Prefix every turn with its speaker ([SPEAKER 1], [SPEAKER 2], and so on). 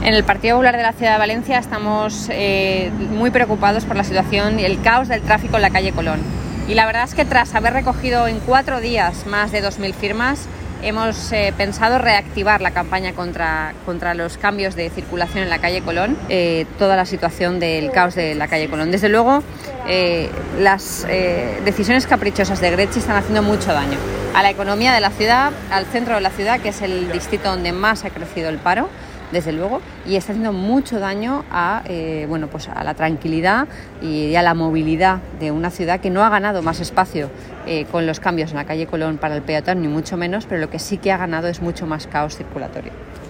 [SPEAKER 1] En el Partido Popular de la Ciudad de Valencia estamos muy preocupados por la situación y el caos del tráfico en la calle Colón. Y la verdad es que tras haber recogido en 4 días más de 2.000 firmas, hemos pensado reactivar la campaña contra los cambios de circulación en la calle Colón, toda la situación del caos de la calle Colón. Desde luego, las decisiones caprichosas de Gretxi están haciendo mucho daño a la economía de la ciudad, al centro de la ciudad, que es el distrito donde más ha crecido el paro, desde luego, y está haciendo mucho daño a la tranquilidad y a la movilidad de una ciudad que no ha ganado más espacio con los cambios en la calle Colón para el peatón, ni mucho menos, pero lo que sí que ha ganado es mucho más caos circulatorio.